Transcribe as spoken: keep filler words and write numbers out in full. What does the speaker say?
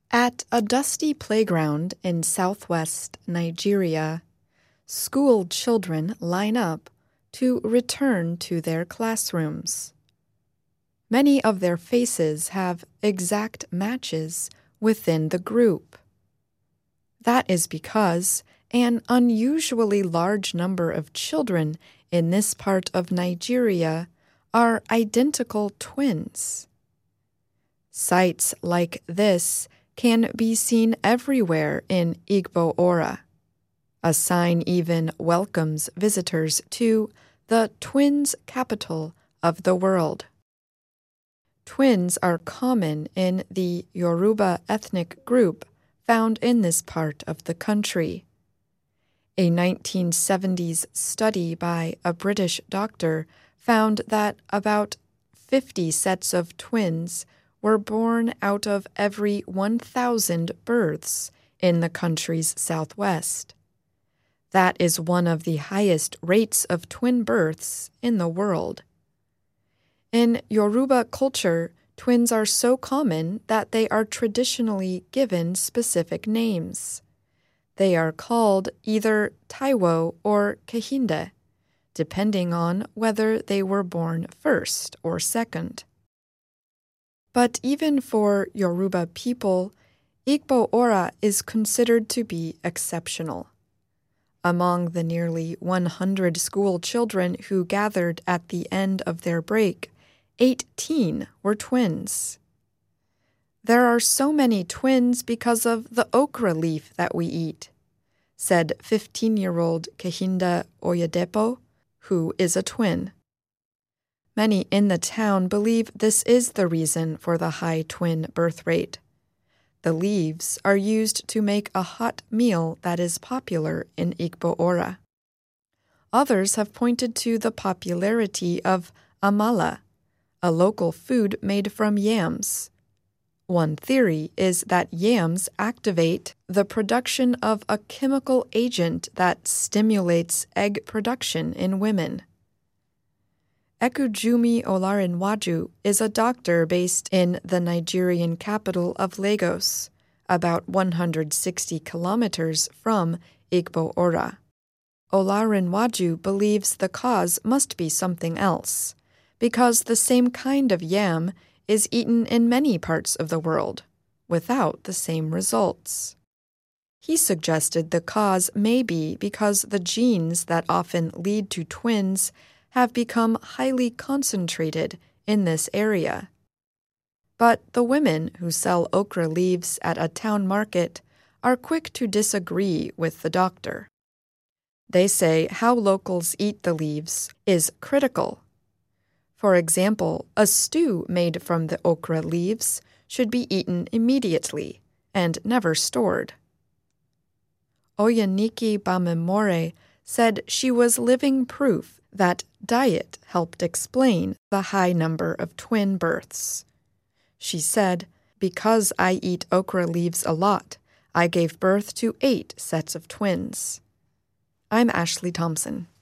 At a dusty playground in southwest Nigeria, school children line up to return to their classrooms. Many of their faces have exact matches within the group. That is because an unusually large number of children in this part of Nigeria are identical twins. Sights like this can be seen everywhere in Igbo Ora. A sign even welcomes visitors to the twins' capital of the world. Twins are common in the Yoruba ethnic group found in this part of the country. A nineteen seventies study by a British doctor found that about fifty sets of twins were born out of every one thousand births in the country's southwest. That is one of the highest rates of twin births in the world. In Yoruba culture, twins are so common that they are traditionally given specific names. They are called either Taiwo or Kehinde, depending on whether they were born first or second. But even for Yoruba people, Igbo Ora is considered to be exceptional. Among the nearly one hundred school children who gathered at the end of their break, eighteen were twins. There are so many twins because of the okra leaf that we eat, said fifteen-year-old Kehinde Oyedepo, who is a twin. Many in the town believe this is the reason for the high twin birth rate. The leaves are used to make a hot meal that is popular in Igbo Ora. Others have pointed to the popularity of amala, a local food made from yams. One theory is that yams activate the production of a chemical agent that stimulates egg production in women. Ekujumi Olarinwaju is a doctor based in the Nigerian capital of Lagos, about one hundred sixty kilometers from Igbo Ora. Olarinwaju believes the cause must be something else, because the same kind of yam is eaten in many parts of the world, without the same results. He suggested the cause may be because the genes that often lead to twins have become highly concentrated in this area. But the women who sell okra leaves at a town market are quick to disagree with the doctor. They say how locals eat the leaves is critical. For example, a stew made from the okra leaves should be eaten immediately and never stored. Oyaniki Bamemore said she was living proof that diet helped explain the high number of twin births. She said, "Because I eat okra leaves a lot, I gave birth to eight sets of twins." I'm Ashley Thompson.